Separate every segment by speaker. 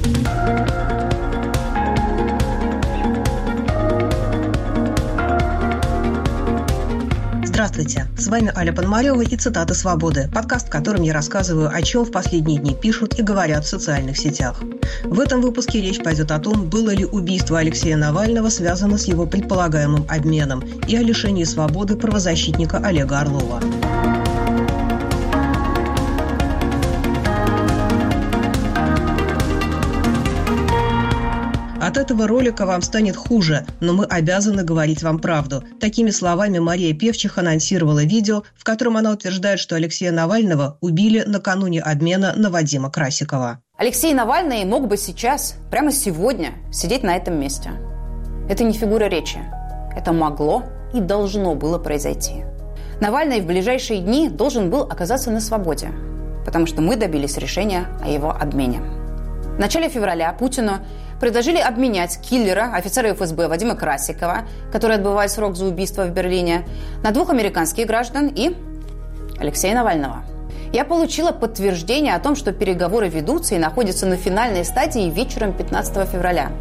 Speaker 1: Здравствуйте, с вами Аля Пономарева и «Цитаты свободы», подкаст, в котором я рассказываю, о чем в последние дни пишут и говорят в социальных сетях. В этом выпуске речь пойдет о том, было ли убийство Алексея Навального связано с его предполагаемым обменом, и о лишении свободы правозащитника Олега Орлова. От этого ролика вам станет хуже, но мы обязаны говорить вам правду. Такими словами Мария Певчих анонсировала видео, в котором она утверждает, что Алексея Навального убили накануне обмена на Вадима Красикова.
Speaker 2: Алексей Навальный мог бы сейчас, прямо сегодня, сидеть на этом месте. Это не фигура речи. Это могло и должно было произойти. Навальный в ближайшие дни должен был оказаться на свободе, потому что мы добились решения о его обмене. В начале февраля Путину предложили обменять киллера, офицера ФСБ Вадима Красикова, который отбывает срок за убийство в Берлине, на 2 американских граждан и Алексея Навального. Я получила подтверждение о том, что переговоры ведутся и находятся на финальной стадии вечером 15 февраля.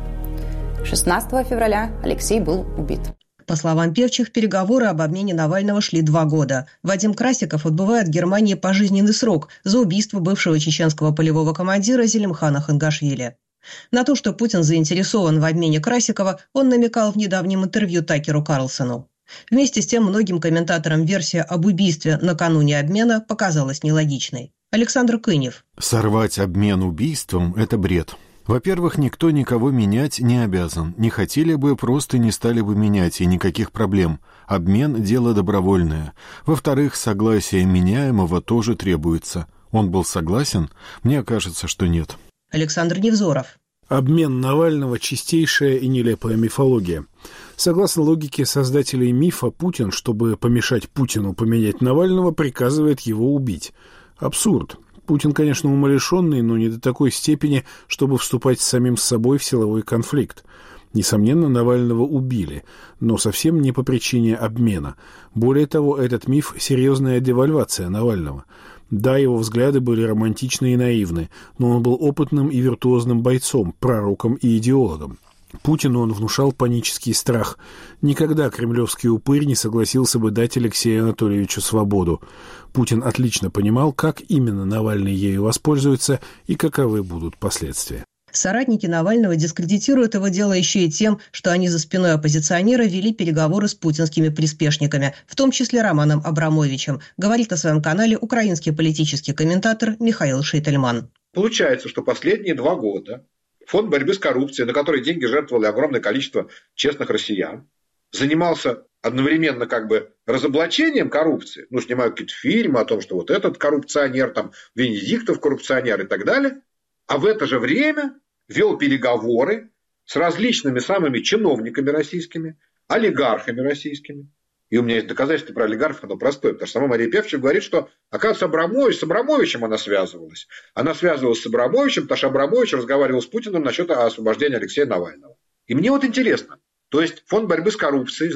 Speaker 2: 16 февраля Алексей был убит.
Speaker 1: По словам Певчих, переговоры об обмене Навального шли 2 года. Вадим Красиков отбывает в Германии пожизненный срок за убийство бывшего чеченского полевого командира Зелимхана Хангашвили. На то, что Путин заинтересован в обмене Красикова, он намекал в недавнем интервью Такеру Карлсону. Вместе с тем, многим комментаторам версия об убийстве накануне обмена показалась нелогичной. Александр Кынев.
Speaker 3: Сорвать обмен убийством – это бред. Во-первых, никто никого менять не обязан. Не хотели бы, просто не стали бы менять, и никаких проблем. Обмен – дело добровольное. Во-вторых, согласие меняемого тоже требуется. Он был согласен? Мне кажется, что нет.
Speaker 1: Александр Невзоров.
Speaker 4: Обмен Навального – чистейшая и нелепая мифология. Согласно логике создателей мифа, Путин, чтобы помешать Путину поменять Навального, приказывает его убить. Абсурд. Путин, конечно, умалишенный, но не до такой степени, чтобы вступать с самим собой в силовой конфликт. Несомненно, Навального убили, но совсем не по причине обмена. Более того, этот миф – серьезная девальвация Навального. Да, его взгляды были романтичны и наивны, но он был опытным и виртуозным бойцом, пророком и идеологом. Путину он внушал панический страх. Никогда кремлевский упырь не согласился бы дать Алексею Анатольевичу свободу. Путин отлично понимал, как именно Навальный ею воспользуется и каковы будут последствия.
Speaker 1: Соратники Навального дискредитируют его дело еще и тем, что они за спиной оппозиционера вели переговоры с путинскими приспешниками, в том числе Романом Абрамовичем, говорит на своем канале украинский политический комментатор Михаил Шейтельман.
Speaker 5: Получается, что последние 2 года Фонд борьбы с коррупцией, на который деньги жертвовали огромное количество честных россиян, занимался одновременно разоблачением коррупции. Снимают какие-то фильмы о том, что вот этот коррупционер, Венедиктов коррупционер и так далее. А в это же время вел переговоры с различными самыми чиновниками российскими, олигархами российскими. И у меня есть доказательство про олигархов, оно простое, потому что сама Мария Певчих говорит, что, оказывается, с Абрамовичем она связывалась. Она связывалась с Абрамовичем, потому что Абрамович разговаривал с Путиным насчет освобождения Алексея Навального. И мне интересно, то есть Фонд борьбы с коррупцией,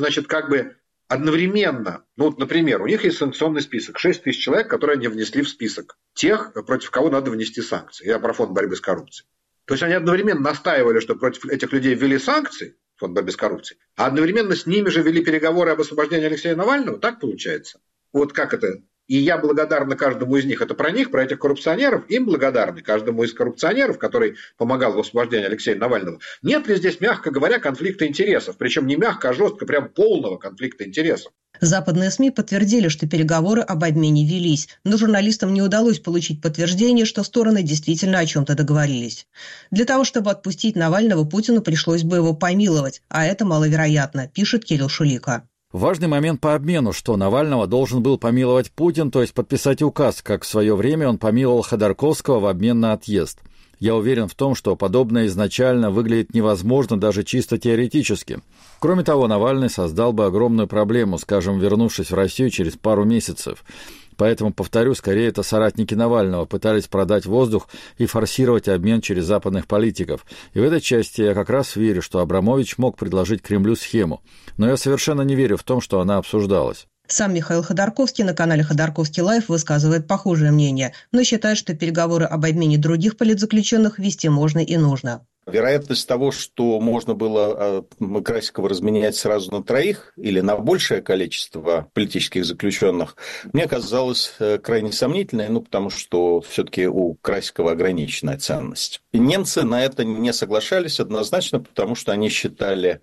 Speaker 5: одновременно, например, у них есть санкционный список, 6 тысяч человек, которые они внесли в список тех, против кого надо внести санкции. Я про Фонд борьбы с коррупцией. То есть они одновременно настаивали, что против этих людей ввели санкции, Фонд борьбы с коррупцией, а одновременно с ними же вели переговоры об освобождении Алексея Навального. Так получается? Вот как это? И я благодарна каждому из них. Это про них, про этих коррупционеров. Им благодарны каждому из коррупционеров, который помогал в освобождении Алексея Навального. Нет ли здесь, мягко говоря, конфликта интересов? Причем не мягко, а жестко, прям полного конфликта интересов.
Speaker 1: Западные СМИ подтвердили, что переговоры об обмене велись, но журналистам не удалось получить подтверждение, что стороны действительно о чем-то договорились. Для того, чтобы отпустить Навального, Путину пришлось бы его помиловать, а это маловероятно, пишет Кирилл Шулика.
Speaker 6: Важный момент по обмену, что Навального должен был помиловать Путин, то есть подписать указ, как в свое время он помиловал Ходорковского в обмен на отъезд. Я уверен в том, что подобное изначально выглядит невозможно даже чисто теоретически. Кроме того, Навальный создал бы огромную проблему, скажем, вернувшись в Россию через пару месяцев. Поэтому, повторю, скорее это соратники Навального пытались продать воздух и форсировать обмен через западных политиков. И в этой части я как раз верю, что Абрамович мог предложить Кремлю схему. Но я совершенно не верю в том, что она обсуждалась.
Speaker 1: Сам Михаил Ходорковский на канале «Ходорковский Лайв» высказывает похожее мнение, но считает, что переговоры об обмене других политзаключенных вести можно и нужно.
Speaker 7: Вероятность того, что можно было Красикова разменять сразу на 3 или на большее количество политических заключенных, мне казалось крайне сомнительной, потому что все-таки у Красикова ограниченная ценность. И немцы на это не соглашались однозначно, потому что они считали,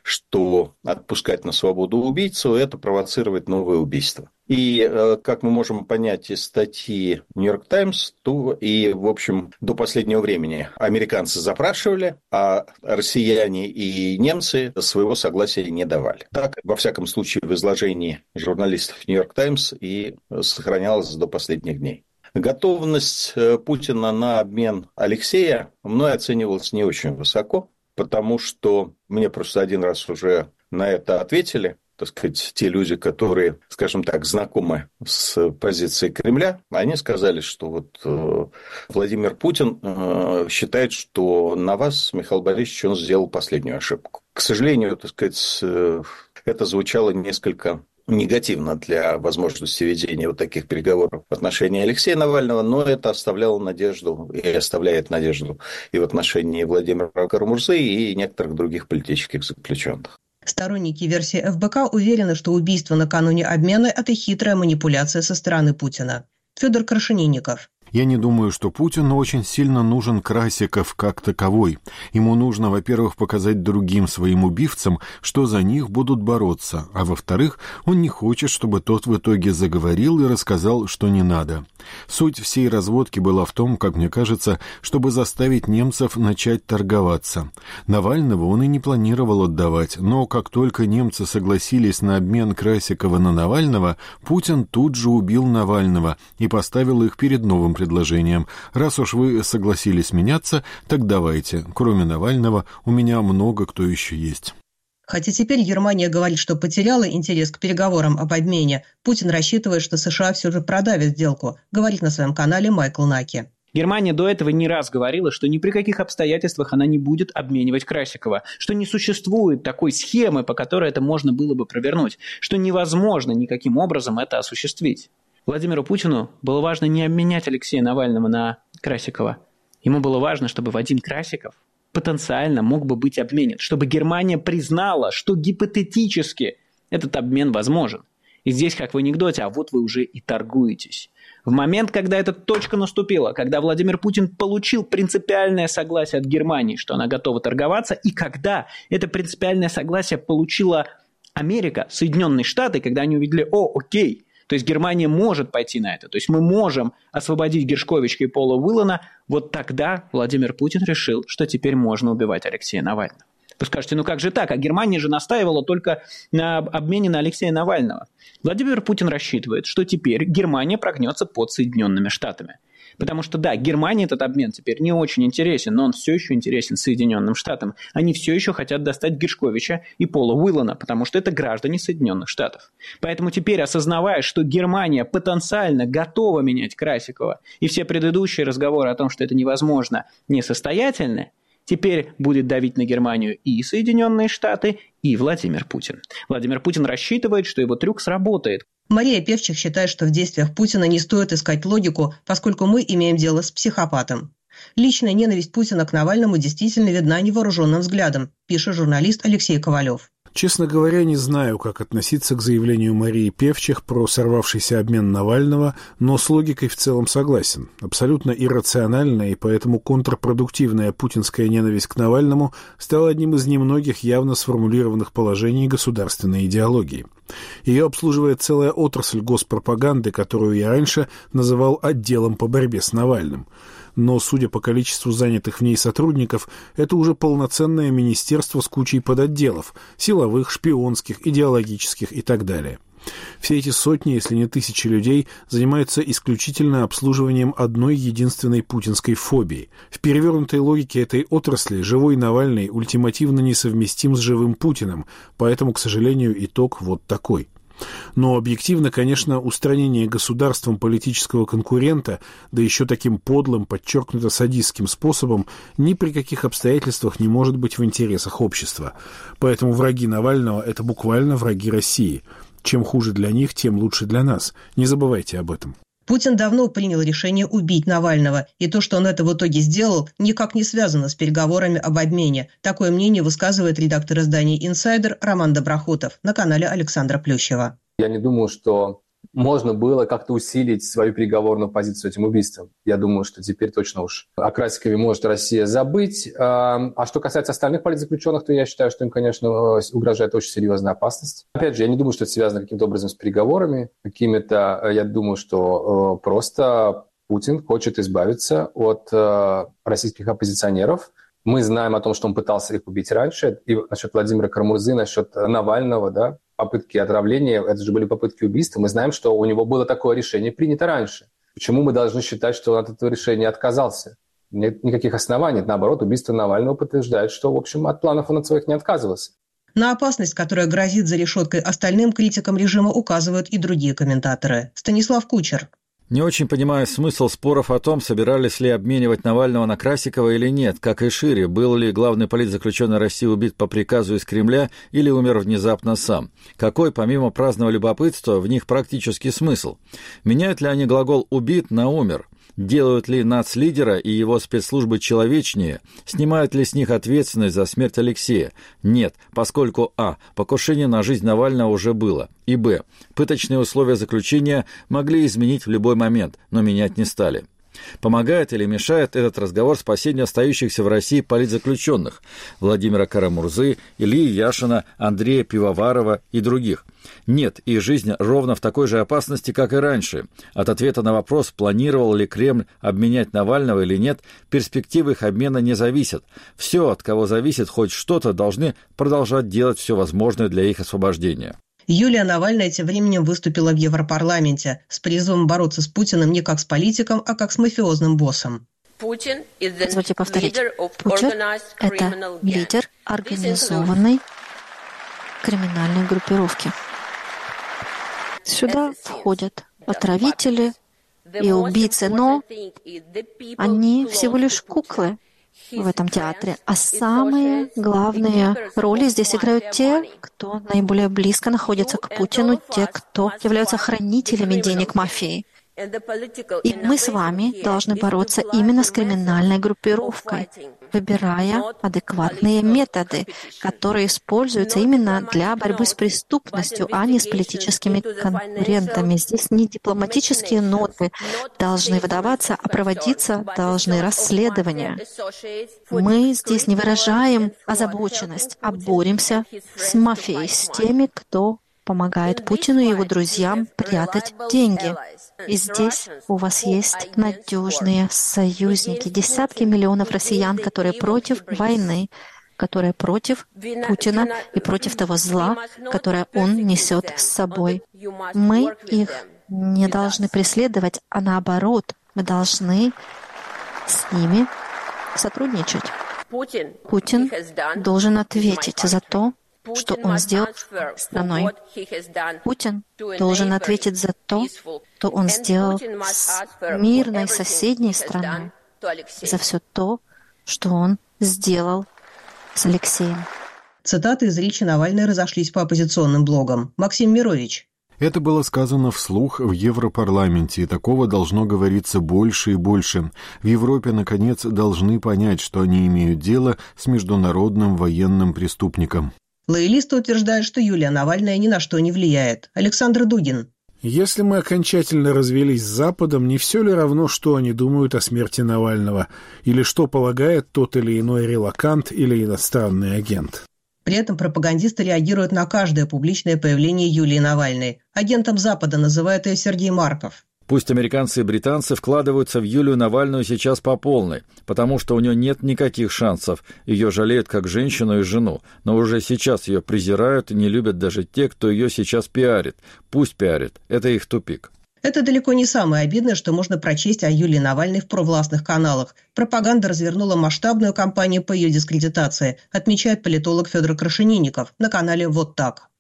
Speaker 7: что отпускать на свободу убийцу – это провоцировать новое убийство. И, как мы можем понять из статьи «Нью-Йорк Таймс», то и, в общем, до последнего времени американцы запрашивали, а россияне и немцы своего согласия не давали. Так, во всяком случае, в изложении журналистов «Нью-Йорк Таймс» и сохранялось до последних дней. Готовность Путина на обмен Алексея мной оценивалась не очень высоко, потому что мне просто один раз уже на это ответили. Так сказать, те люди, которые, скажем так, знакомы с позицией Кремля, они сказали, что вот Владимир Путин считает, что на вас, Михаил Борисович, он сделал последнюю ошибку. К сожалению, так сказать, это звучало несколько негативно для возможности ведения вот таких переговоров в отношении Алексея Навального, но это оставляло надежду и оставляет надежду и в отношении Владимира Кара-Мурзы и некоторых других политических заключенных.
Speaker 1: Сторонники версии ФБК уверены, что убийство накануне обмена – это хитрая манипуляция со стороны Путина. Федор Крашенинников.
Speaker 3: Я не думаю, что Путину очень сильно нужен Красиков как таковой. Ему нужно, во-первых, показать другим своим убивцам, что за них будут бороться, а во-вторых, он не хочет, чтобы тот в итоге заговорил и рассказал, что не надо. Суть всей разводки была в том, как мне кажется, чтобы заставить немцев начать торговаться. Навального он и не планировал отдавать, но как только немцы согласились на обмен Красикова на Навального, Путин тут же убил Навального и поставил их перед новым предложением. Раз уж вы согласились меняться, так давайте. Кроме Навального, у меня много кто еще есть.
Speaker 1: Хотя теперь Германия говорит, что потеряла интерес к переговорам об обмене, Путин рассчитывает, что США все же продавит сделку, говорит на своем канале Майкл Наки.
Speaker 8: Германия до этого не раз говорила, что ни при каких обстоятельствах она не будет обменивать Красикова, что не существует такой схемы, по которой это можно было бы провернуть, что невозможно никаким образом это осуществить. Владимиру Путину было важно не обменять Алексея Навального на Красикова. Ему было важно, чтобы Вадим Красиков потенциально мог бы быть обменен, чтобы Германия признала, что гипотетически этот обмен возможен. И здесь, как в анекдоте, а вот вы уже и торгуетесь. В момент, когда эта точка наступила, когда Владимир Путин получил принципиальное согласие от Германии, что она готова торговаться, и когда это принципиальное согласие получила Америка, Соединенные Штаты, когда они увидели, окей, то есть Германия может пойти на это, то есть мы можем освободить Гершковича и Пола Уиллана, вот тогда Владимир Путин решил, что теперь можно убивать Алексея Навального. Вы скажете, как же так? А Германия же настаивала только на обмене на Алексея Навального. Владимир Путин рассчитывает, что теперь Германия прогнется под Соединенными Штатами. Потому что, да, Германии этот обмен теперь не очень интересен, но он все еще интересен Соединенным Штатам. Они все еще хотят достать Гершковича и Пола Уиллана, потому что это граждане Соединенных Штатов. Поэтому теперь, осознавая, что Германия потенциально готова менять Красикова, и все предыдущие разговоры о том, что это невозможно, несостоятельны, теперь будет давить на Германию и Соединенные Штаты, и Владимир Путин. Владимир Путин рассчитывает, что его трюк сработает.
Speaker 1: Мария Певчих считает, что в действиях Путина не стоит искать логику, поскольку мы имеем дело с психопатом. Личная ненависть Путина к Навальному действительно видна невооруженным взглядом, пишет журналист Алексей Ковалев.
Speaker 4: Честно говоря, не знаю, как относиться к заявлению Марии Певчих про сорвавшийся обмен Навального, но с логикой в целом согласен. Абсолютно иррациональная и поэтому контрпродуктивная путинская ненависть к Навальному стала одним из немногих явно сформулированных положений государственной идеологии. Ее обслуживает целая отрасль госпропаганды, которую я раньше называл отделом по борьбе с Навальным. Но, судя по количеству занятых в ней сотрудников, это уже полноценное министерство с кучей подотделов – силовых, шпионских, идеологических и так далее. Все эти сотни, если не тысячи людей, занимаются исключительно обслуживанием одной единственной путинской фобии. В перевернутой логике этой отрасли живой Навальный ультимативно несовместим с живым Путиным, поэтому, к сожалению, итог вот такой. Но объективно, конечно, устранение государством политического конкурента, да еще таким подлым, подчеркнуто садистским способом, ни при каких обстоятельствах не может быть в интересах общества. Поэтому враги Навального – это буквально враги России. Чем хуже для них, тем лучше для нас. Не забывайте об этом.
Speaker 1: Путин давно принял решение убить Навального, и то, что он это в итоге сделал, никак не связано с переговорами об обмене. Такое мнение высказывает редактор издания «Инсайдер» Роман Доброхотов на канале Александра Плющева.
Speaker 9: Я не думаю, что можно было как-то усилить свою переговорную позицию этим убийством. Я думаю, что теперь точно уж о Красикове может Россия забыть. А что касается остальных политзаключенных, то я считаю, что им, конечно, угрожает очень серьезная опасность. Опять же, я не думаю, что это связано каким-то образом с переговорами. Какими-то, я думаю, что просто Путин хочет избавиться от российских оппозиционеров. Мы знаем о том, что он пытался их убить раньше. И насчет Владимира Карамурзы, насчет Навального, да, попытки отравления, это же были попытки убийства. Мы знаем, что у него было такое решение принято раньше. Почему мы должны считать, что он от этого решения отказался? Нет никаких оснований. Наоборот, убийство Навального подтверждает, что, в общем, от планов он от своих не отказывался.
Speaker 1: На опасность, которая грозит за решеткой остальным критикам режима, указывают и другие комментаторы. Станислав Кучер.
Speaker 6: Не очень понимаю смысл споров о том, собирались ли обменивать Навального на Красикова или нет, как и шире, был ли главный политзаключенный России убит по приказу из Кремля или умер внезапно сам. Какой, помимо праздного любопытства, в них практический смысл? Меняют ли они глагол «убит» на «умер»? Делают ли нацлидера и его спецслужбы человечнее? Снимают ли с них ответственность за смерть Алексея? Нет, поскольку а. покушение на жизнь Навального уже было, и б. пыточные условия заключения могли изменить в любой момент, но менять не стали. Помогает или мешает этот разговор спасению остающихся в России политзаключенных Владимира Карамурзы, Ильи Яшина, Андрея Пивоварова и других? Нет, их жизнь ровно в такой же опасности, как и раньше. От ответа на вопрос, планировал ли Кремль обменять Навального или нет, перспективы их обмена не зависят. Все, от кого зависит хоть что-то, должны продолжать делать все возможное для их освобождения.
Speaker 1: Юлия Навальная тем временем выступила в Европарламенте с призывом бороться с Путиным не как с политиком, а как с мафиозным боссом.
Speaker 10: Позвольте повторить. Путин – это лидер организованной криминальной группировки. Сюда входят отравители и убийцы, но они всего лишь куклы в этом театре. А самые главные роли здесь играют те, кто наиболее близко находится к Путину, те, кто являются хранителями денег мафии. И мы с вами должны бороться именно с криминальной группировкой, выбирая адекватные методы, которые используются именно для борьбы с преступностью, а не с политическими конкурентами. Здесь не дипломатические ноты должны выдаваться, а проводиться должны расследования. Мы здесь не выражаем озабоченность, а боремся с мафией, с теми, кто помогает Путину и его друзьям прятать деньги. И здесь у вас есть надежные союзники, десятки миллионов россиян, которые против войны, которые против Путина и против того зла, которое он несет с собой. Мы их не должны преследовать, а наоборот, мы должны с ними сотрудничать. Путин должен ответить за то, что он сделал с страной. Путин должен ответить за то, что он сделал с мирной соседней страной, за все то, что он сделал с Алексеем.
Speaker 1: Цитаты из речи Навальной разошлись по оппозиционным блогам. Максим Мирович.
Speaker 3: Это было сказано вслух в Европарламенте, и такого должно говориться больше и больше. В Европе, наконец, должны понять, что они имеют дело с международным военным преступником.
Speaker 1: Лоялисты утверждают, что Юлия Навальная ни на что не влияет. Александр Дугин.
Speaker 4: Если мы окончательно развелись с Западом, не все ли равно, что они думают о смерти Навального? Или что полагает тот или иной релокант или иностранный агент?
Speaker 1: При этом пропагандисты реагируют на каждое публичное появление Юлии Навальной. Агентом Запада называет ее Сергей Марков.
Speaker 6: Пусть американцы и британцы вкладываются в Юлию Навальную сейчас по полной, потому что у нее нет никаких шансов. Ее жалеют как женщину и жену, но уже сейчас ее презирают и не любят даже те, кто ее сейчас пиарит. Пусть пиарит. Это их тупик.
Speaker 1: Это далеко не самое обидное, что можно прочесть о Юлии Навальной в провластных каналах. Пропаганда развернула масштабную кампанию по ее дискредитации, отмечает политолог Федор Крашенинников на канале «Вот так».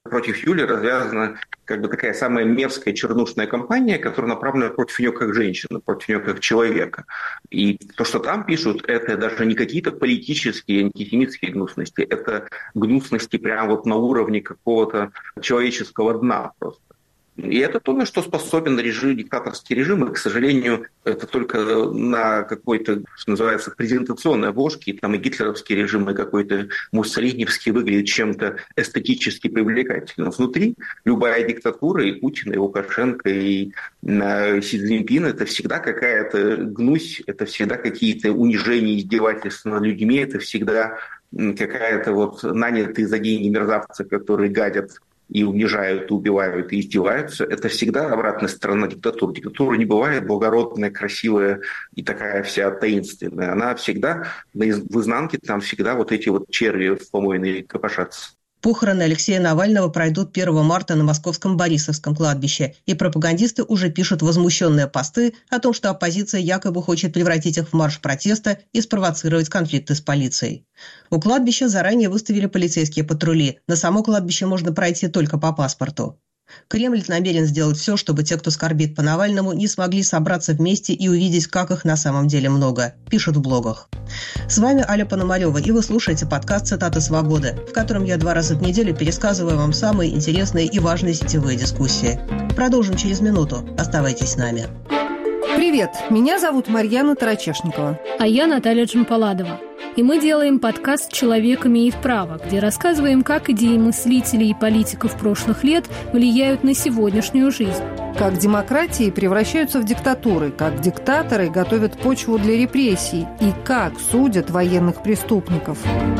Speaker 7: против Юли развязана как бы такая самая мерзкая чернушная кампания, которая направлена против нее как женщины, против нее как человека. И то, что там пишут, это даже не какие-то политические, антисемитские гнусности, это гнусности прямо вот на уровне какого-то человеческого дна просто. И это то, на что способен диктаторский режим, и, к сожалению, это только на какой-то, что называется, презентационной обложке, там и гитлеровский режим, и какой-то муссолиневский выглядит чем-то эстетически привлекательным. Внутри любая диктатура, и Путин, и Лукашенко, и Си Цзиньпин, это всегда какая-то гнусь, это всегда какие-то унижения, издевательства над людьми, это всегда какая-то вот нанятые за деньги мерзавцы, которые гадят и унижают, и убивают, и издеваются, это всегда обратная сторона диктатуры. Диктатура не бывает благородная, красивая и такая вся таинственная. Она всегда в изнанке, там всегда вот эти вот черви помойные копошатся.
Speaker 1: Похороны Алексея Навального пройдут 1 марта на московском Борисовском кладбище, и пропагандисты уже пишут возмущенные посты о том, что оппозиция якобы хочет превратить их в марш протеста и спровоцировать конфликты с полицией. У кладбища заранее выставили полицейские патрули. На само кладбище можно пройти только по паспорту. Кремль намерен сделать все, чтобы те, кто скорбит по Навальному, не смогли собраться вместе и увидеть, как их на самом деле много, пишут в блогах. С вами Аля Пономарева, и вы слушаете подкаст «Цитаты свободы», в котором я 2 раза в неделю пересказываю вам самые интересные и важные сетевые дискуссии. Продолжим через минуту. Оставайтесь с нами.
Speaker 11: Привет, меня зовут Марьяна Тарачешникова.
Speaker 12: А я Наталья Джампаладова. И мы делаем подкаст «Человек имеет право», где рассказываем, как идеи мыслителей и политиков прошлых лет влияют на сегодняшнюю жизнь.
Speaker 11: Как демократии превращаются в диктатуры, как диктаторы готовят почву для репрессий и как судят военных преступников.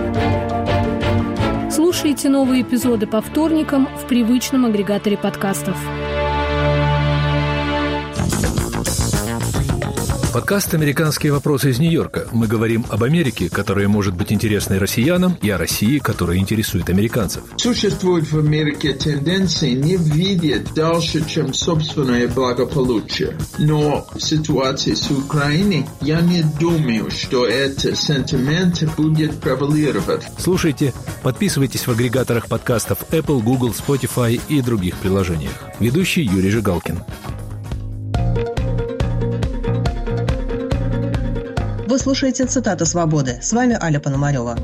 Speaker 12: Слушайте новые эпизоды по вторникам в привычном агрегаторе подкастов.
Speaker 13: Подкаст «Американские вопросы» из Нью-Йорка. Мы говорим об Америке, которая может быть интересной россиянам, и о России, которая интересует американцев.
Speaker 14: Существует в Америке тенденции не видеть дальше, чем собственное благополучие. Но в ситуации с Украиной я не думаю, что этот сентимент будет превалировать.
Speaker 13: Слушайте, подписывайтесь в агрегаторах подкастов Apple, Google, Spotify и других приложениях. Ведущий Юрий Жигалкин.
Speaker 1: Вы слушаете «Цитаты свободы». С вами Аля Пономарева.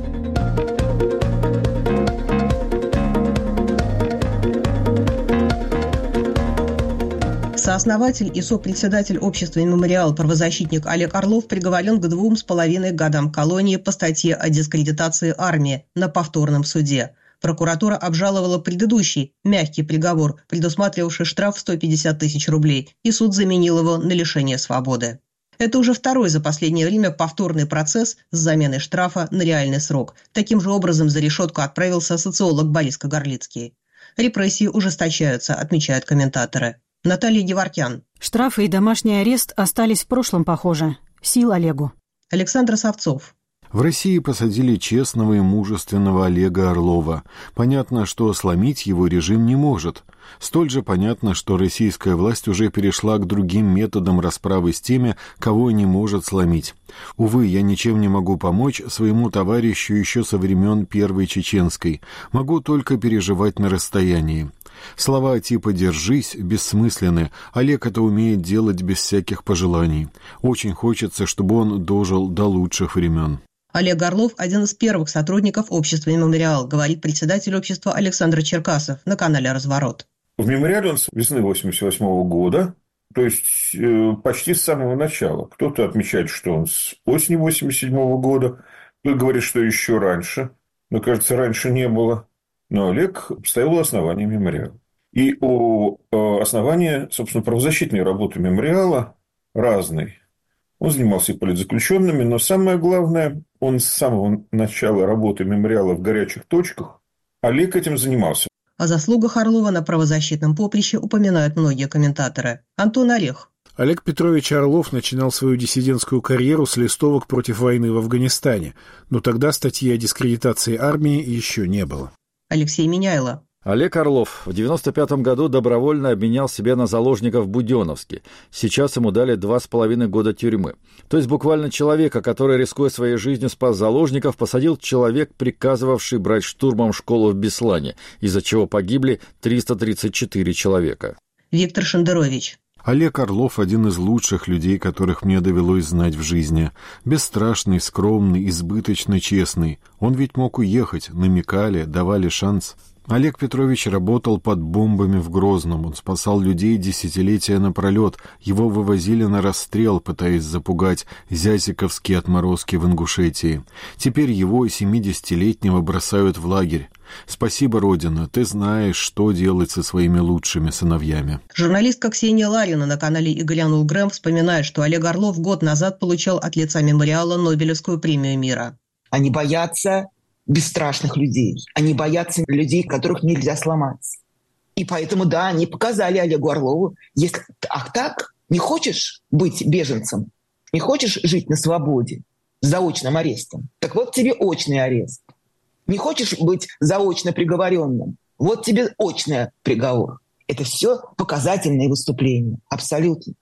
Speaker 1: Сооснователь и сопредседатель общества «Мемориал» правозащитник Олег Орлов приговорен к 2,5 годам колонии по статье о дискредитации армии на повторном суде. Прокуратура обжаловала предыдущий, мягкий приговор, предусматривавший штраф в 150 тысяч рублей, и суд заменил его на лишение свободы. Это уже второй за последнее время повторный процесс с заменой штрафа на реальный срок. Таким же образом за решетку отправился социолог Борис Кагарлицкий. Репрессии ужесточаются, отмечают комментаторы. Наталья Геворкян.
Speaker 15: Штрафы и домашний арест остались в прошлом, похоже. Сил Олегу.
Speaker 1: Александр Савцов.
Speaker 3: В России посадили честного и мужественного Олега Орлова. Понятно, что сломить его режим не может. Столь же понятно, что российская власть уже перешла к другим методам расправы с теми, кого не может сломить. Увы, я ничем не могу помочь своему товарищу еще со времен Первой Чеченской. Могу только переживать на расстоянии. Слова типа «держись» бессмысленны. Олег это умеет делать без всяких пожеланий. Очень хочется, чтобы он дожил до лучших времен.
Speaker 1: Олег Орлов – один из первых сотрудников общества «Мемориал», говорит председатель общества Александр Черкасов на канале «Разворот».
Speaker 16: В «Мемориале» он с весны 1988 года, то есть почти с самого начала. Кто-то отмечает, что он с осени 1987 года, кто-то говорит, что еще раньше, но, кажется, раньше не было. Но Олег стоял у основания «Мемориала». И у основания, собственно, правозащитной работы «Мемориала» разной. Он занимался и политзаключенными, но самое главное, он с самого начала работы «Мемориала» в горячих точках, Олег этим занимался.
Speaker 1: О заслугах Орлова на правозащитном поприще упоминают многие комментаторы. Антон Орех.
Speaker 4: Олег Петрович Орлов начинал свою диссидентскую карьеру с листовок против войны в Афганистане, но тогда статьи о дискредитации армии еще не было.
Speaker 1: Алексей Миняйло.
Speaker 6: Олег Орлов в 1995 году добровольно обменял себя на заложников в Буденновске. Сейчас ему дали 2,5 года тюрьмы. То есть буквально человека, который, рискуя своей жизнью, спас заложников, посадил человек, приказывавший брать штурмом школу в Беслане, из-за чего погибли 334 человека.
Speaker 1: Виктор Шендерович.
Speaker 3: Олег Орлов – один из лучших людей, которых мне довелось знать в жизни. Бесстрашный, скромный, избыточно честный. Он ведь мог уехать, намекали, давали шанс. Олег Петрович работал под бомбами в Грозном. Он спасал людей десятилетия напролет. Его вывозили на расстрел, пытаясь запугать зязиковские отморозки в Ингушетии. Теперь его, 70-летнего, бросают в лагерь. Спасибо, Родина, ты знаешь, что делать со своими лучшими сыновьями.
Speaker 1: Журналистка Ксения Ларина на канале «Иглянул Грэм» вспоминает, что Олег Орлов год назад получал от лица мемориала Нобелевскую премию мира.
Speaker 17: Они боятся бесстрашных людей. Они боятся людей, которых нельзя сломать. И поэтому, да, они показали Олегу Орлову, если так, не хочешь быть беженцем, не хочешь жить на свободе с заочным арестом, так вот тебе очный арест. Не хочешь быть заочно приговоренным, вот тебе очный приговор. Это все показательные выступления, абсолютно.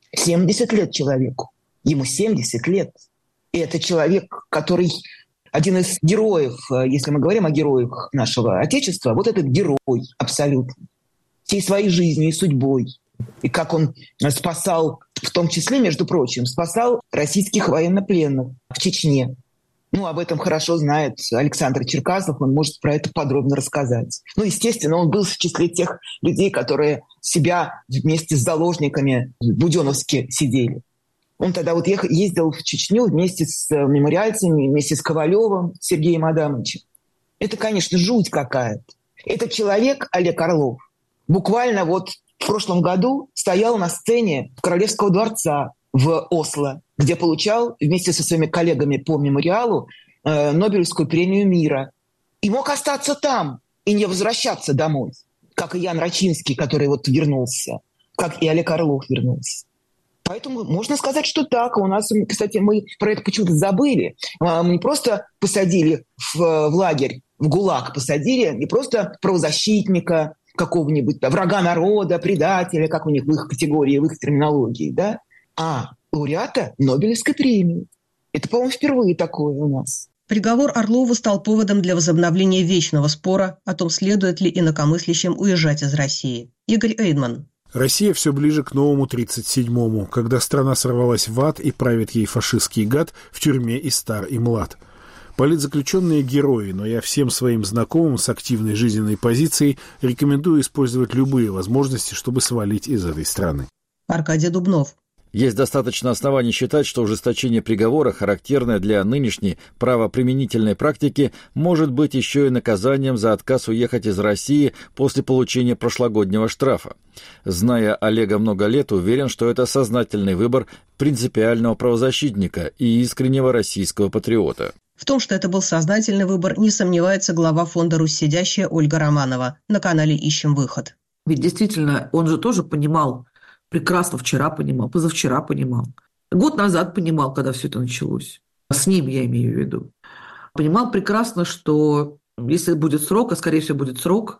Speaker 17: 70 лет человеку, ему 70 лет. И это человек, который один из героев, если мы говорим о героях нашего Отечества, вот этот герой абсолютно. Всей своей жизнью и судьбой. И как он спасал, в том числе, между прочим, спасал российских военнопленных в Чечне. Ну, об этом хорошо знает Александр Черкасов, он может про это подробно рассказать. Ну, естественно, он был в числе тех людей, которые себя вместе с заложниками в Буденновске сидели. Он тогда вот ездил в Чечню вместе с мемориальцами, вместе с Ковалевым, Сергеем Адамовичем. Это, конечно, жуть какая-то. Этот человек, Олег Орлов, буквально вот в прошлом году стоял на сцене Королевского дворца в Осло, где получал вместе со своими коллегами по мемориалу Нобелевскую премию мира. И мог остаться там и не возвращаться домой, как и Ян Рачинский, который вот вернулся, как и Олег Орлов вернулся. Поэтому можно сказать, что так. У нас, кстати, мы про это почему-то забыли. Мы не просто посадили в лагерь, в ГУЛАГ посадили, не просто правозащитника, какого-нибудь врага народа, предателя, как у них в их категории, в их терминологии, да, а лауреата Нобелевской премии. Это, по-моему, впервые такое у нас.
Speaker 1: Приговор Орлову стал поводом для возобновления вечного спора о том, следует ли инакомыслящим уезжать из России. Игорь Эйдман.
Speaker 4: Россия все ближе к новому 37-му, когда страна сорвалась в ад и правит ей фашистский гад в тюрьме и стар, и млад. Политзаключенные герои, но я всем своим знакомым с активной жизненной позицией рекомендую использовать любые возможности, чтобы свалить из этой страны.
Speaker 1: Аркадий Дубнов.
Speaker 6: Есть достаточно оснований считать, что ужесточение приговора, характерное для нынешней правоприменительной практики, может быть еще и наказанием за отказ уехать из России после получения прошлогоднего штрафа. Зная Олега много лет, уверен, что это сознательный выбор принципиального правозащитника и искреннего российского патриота.
Speaker 1: В том, что это был сознательный выбор, не сомневается глава фонда «Русь сидящая» Ольга Романова на канале «Ищем выход».
Speaker 18: Ведь действительно, он же тоже понимал, прекрасно вчера понимал, позавчера понимал. Год назад понимал, когда все это началось. С ним я имею в виду. Понимал прекрасно, что если будет срок, а скорее всего будет срок,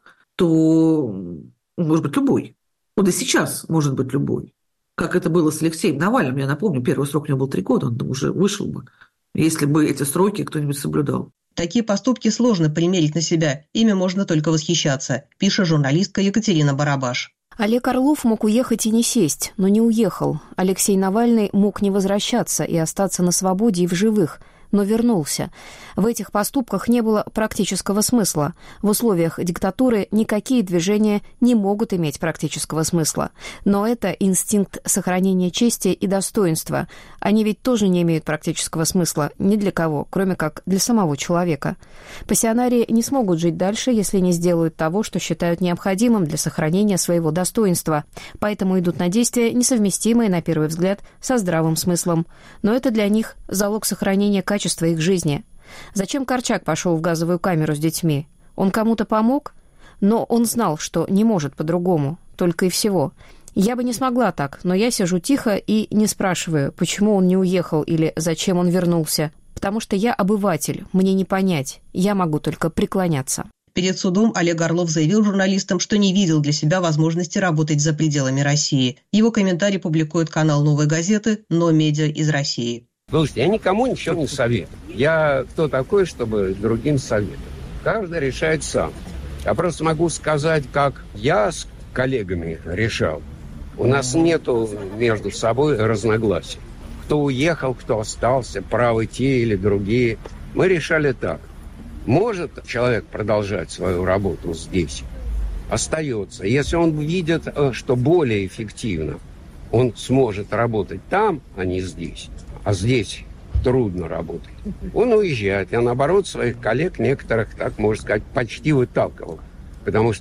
Speaker 18: то может быть любой. Вот и сейчас может быть любой. Как это было с Алексеем Навальным. Я напомню, первый срок у него был 3 года, он уже вышел бы, если бы эти сроки кто-нибудь соблюдал.
Speaker 1: Такие поступки сложно примерить на себя, ими можно только восхищаться, пишет журналистка Екатерина Барабаш.
Speaker 19: Олег Орлов мог уехать и не сесть, но не уехал. Алексей Навальный мог не возвращаться и остаться на свободе и в живых, но вернулся. В этих поступках не было практического смысла. В условиях диктатуры никакие движения не могут иметь практического смысла. Но это инстинкт сохранения чести и достоинства. Они ведь тоже не имеют практического смысла ни для кого, кроме как для самого человека. Пассионарии не смогут жить дальше, если не сделают того, что считают необходимым для сохранения своего достоинства. Поэтому идут на действия, несовместимые, на первый взгляд, со здравым смыслом. Но это для них залог сохранения качества их жизни. Зачем Корчак пошел в газовую камеру с детьми? Он кому-то помог? Но он знал, что не может по-другому, только и всего. Я бы не смогла так, но я сижу тихо и не спрашиваю, почему он не уехал или зачем он вернулся. Потому что я обыватель, мне не понять, я могу только преклоняться.
Speaker 1: Перед судом Олег Орлов заявил журналистам, что не видел для себя возможности работать за пределами России. Его комментарий публикует канал «Новой газеты», но медиа из России.
Speaker 20: Слушайте, я никому ничего не советую. Я кто такой, чтобы другим советовать? Каждый решает сам. Я просто могу сказать, как я с коллегами решал. У нас нету между собой разногласий. Кто уехал, кто остался, правы те или другие. Мы решали так. Может человек продолжать свою работу здесь? Остается. Если он видит, что более эффективно, он сможет работать там, а не здесь. А здесь трудно работать. Он уезжает. Я, наоборот, своих коллег некоторых, так можно сказать, почти выталкивал. Потому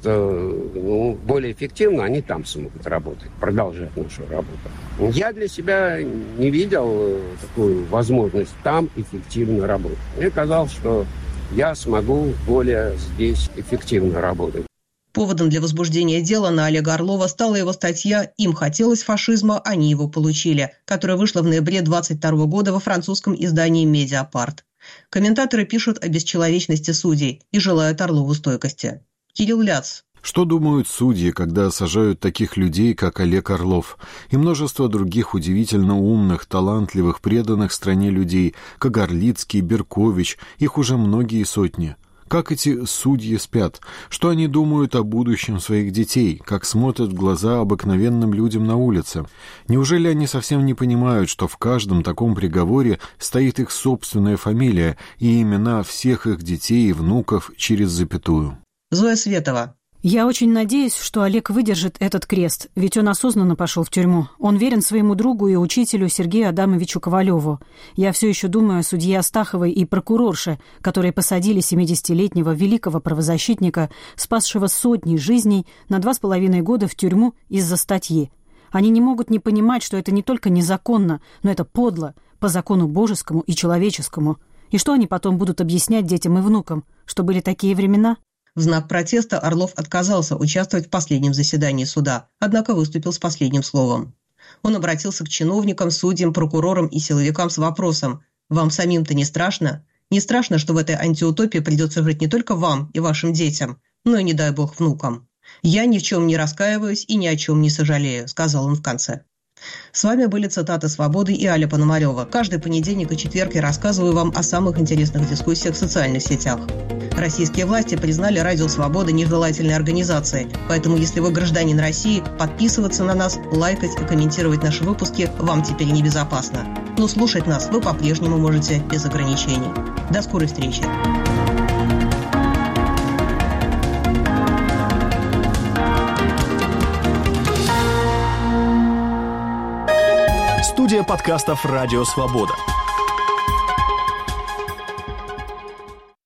Speaker 20: что более эффективно они там смогут работать, продолжать нашу работу. Я для себя не видел такую возможность там эффективно работать. Мне казалось, что я смогу более здесь эффективно работать.
Speaker 1: Поводом для возбуждения дела на Олега Орлова стала его статья «Им хотелось фашизма, они его получили», которая вышла в ноябре 2022 года во французском издании «Медиапарт». Комментаторы пишут о бесчеловечности судей и желают Орлову стойкости. Кирилл Ляц.
Speaker 3: Что думают судьи, когда сажают таких людей, как Олег Орлов, и множество других удивительно умных, талантливых, преданных стране людей, как Горлицкий, Беркович, их уже многие сотни? Как эти судьи спят? Что они думают о будущем своих детей? Как смотрят в глаза обыкновенным людям на улице? Неужели они совсем не понимают, что в каждом таком приговоре стоит их собственная фамилия и имена всех их детей и внуков через запятую?
Speaker 1: Зоя Светова.
Speaker 15: Я очень надеюсь, что Олег выдержит этот крест, ведь он осознанно пошел в тюрьму. Он верен своему другу и учителю Сергею Адамовичу Ковалеву. Я все еще думаю о судье Астаховой и прокурорше, которые посадили 70-летнего великого правозащитника, спасшего сотни жизней, на 2,5 года в тюрьму из-за статьи. Они не могут не понимать, что это не только незаконно, но это подло, по закону божескому и человеческому. И что они потом будут объяснять детям и внукам, что были такие времена?
Speaker 1: В знак протеста Орлов отказался участвовать в последнем заседании суда, однако выступил с последним словом. Он обратился к чиновникам, судьям, прокурорам и силовикам с вопросом: «Вам самим-то не страшно? Не страшно, что в этой антиутопии придется жить не только вам и вашим детям, но и, не дай бог, внукам? Я ни в чем не раскаиваюсь и ни о чем не сожалею», — сказал он в конце. С вами были цитаты «Свободы» и Аля Пономарева. Каждый понедельник и четверг я рассказываю вам о самых интересных дискуссиях в социальных сетях. Российские власти признали «Радио Свобода» нежелательной организацией, поэтому если вы гражданин России, подписываться на нас, лайкать и комментировать наши выпуски вам теперь небезопасно. Но слушать нас вы по-прежнему можете без ограничений. До скорой встречи!
Speaker 21: Студия подкастов «Радио Свобода».